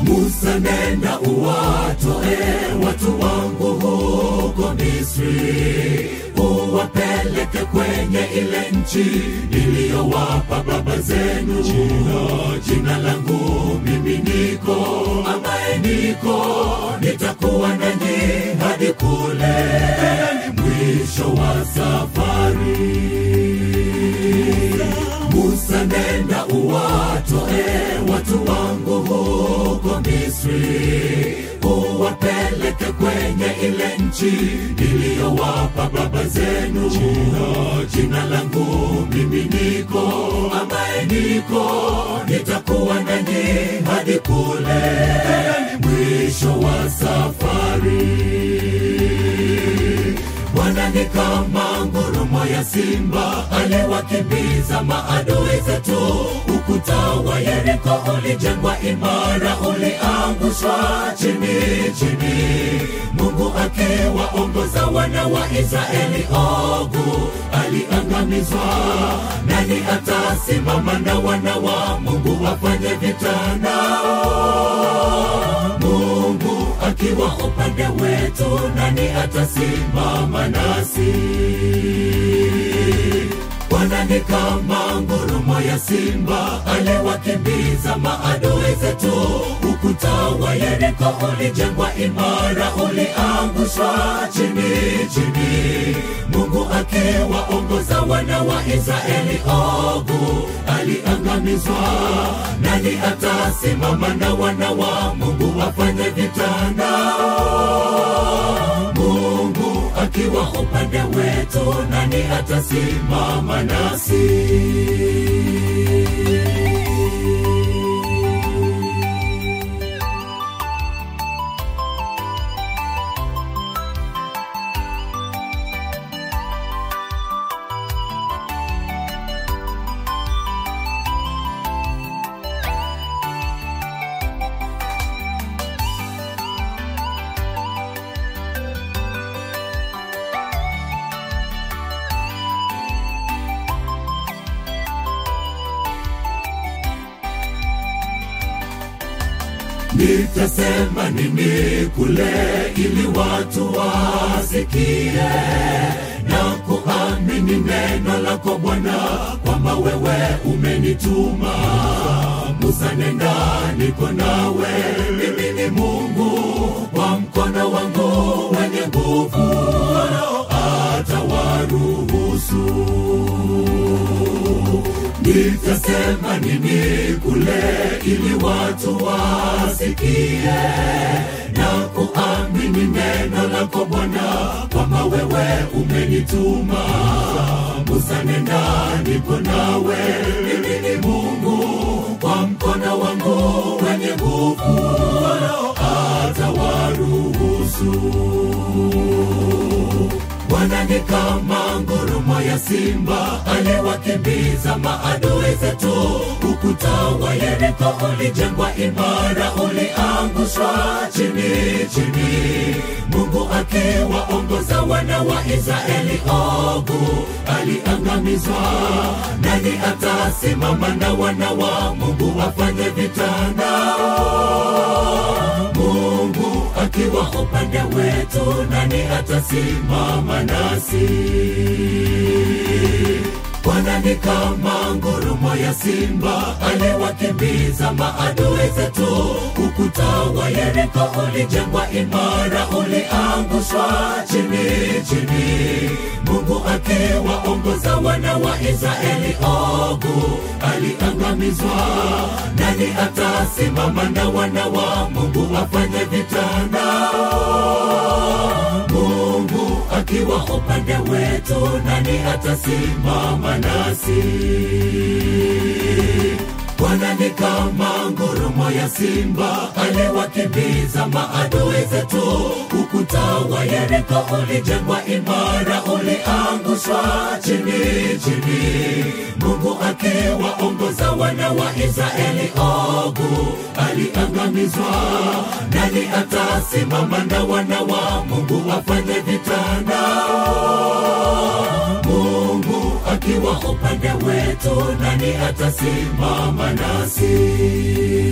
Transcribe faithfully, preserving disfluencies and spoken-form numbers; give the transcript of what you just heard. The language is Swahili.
Musa, nenda uwatoe watu wangu huko Misri, uwapeleke kwenye ile nchi niliyowapa baba zenu. Jina, jina langu mimi niko, ambaye niko, nitakuwa nanyi hadi kule mwisho wa safari. Musa, nenda uwatoe watu wangu huko Misri, uwapeleke kwenye ile nchi niliyowapa baba zenu. Jina, jina langu mimi niko, ambaye niko, nitakuwa nanyi hadi kule mwisho wa safari. Bwana ni kama ngurumo ya simba, aliwakimbiza maadui zetu. Ukuta wa Yeriko ulijengwa imara, uliangushwa chini chini, Mungu akiwaongoza wana wa Israeli. Ogu aliangamizwa, nani atasimama na wana wa Mungu wafanye vita nao? Mungu akiwa upande wetu, nani atasimama nasi? Bwana ni kama ngurumo ya simba, aliwakimbiza maadui zetu. Ukuta wa Yeriko ulijengwa imara, uliangushwa chini chini, Mungu akiwaongoza wana wa Israeli. Ogu aliangamizwa, nani atasimama na wana wa Mungu wafanye vita nao? Mungu akiwa upande wetu, nani atasimama nasi? Nitasema nini kule ili watu wasikie na kuamini neno lako Bwana, kwamba wewe umenituma? Musa, nenda, niko nawe, mimi ni Mungu kwa mkono wangu wenye nguvu, atawaruhusu. Nitasema nini kule ili watu wasikie na kuamini neno lako Bwana, kwamba wewe umenituma? Musa, nenda, niko nawe, mimi ni Mungu kwa mkono wangu wenye nguvu, atawaruhusu. Bwana ni kama ngurumo ya simba, aliwakimbiza maadui zetu. Ukuta wa Yeriko ulijengwa imara, uliangushwa chini chini, Mungu akiwaongoza wana wa Israeli. Ogu aliangamizwa, nani atasimama na wana wa Mungu wafanye vita nao? Mungu akiwa upande wetu, nani atasimama nasi? Bwana ni kama ngurumo ya simba, aliwakimbiza maadui zetu. Ukuta wa Yeriko ulijengwa imara, uliangushwa chini chini, Mungu akiwaongoza wana wa Israeli. Ogu aliangamizwa, nani atasimama na wana wa Mungu wafanye vita nao? Mungu akiwa upande wetu, nani atasimama nasi? Bwana ni kama ngurumo ya simba, aliwakimbiza maadui zetu. Ukuta wa Yeriko ulijengwa imara, uliangushwa chini chini, Mungu akiwaongoza wana wa Israeli. Ogu aliangamizwa, nani atasimama na wana wa Mungu wafanye vita nao? Mungu akiwa upande wetu, nani atasimama nasi?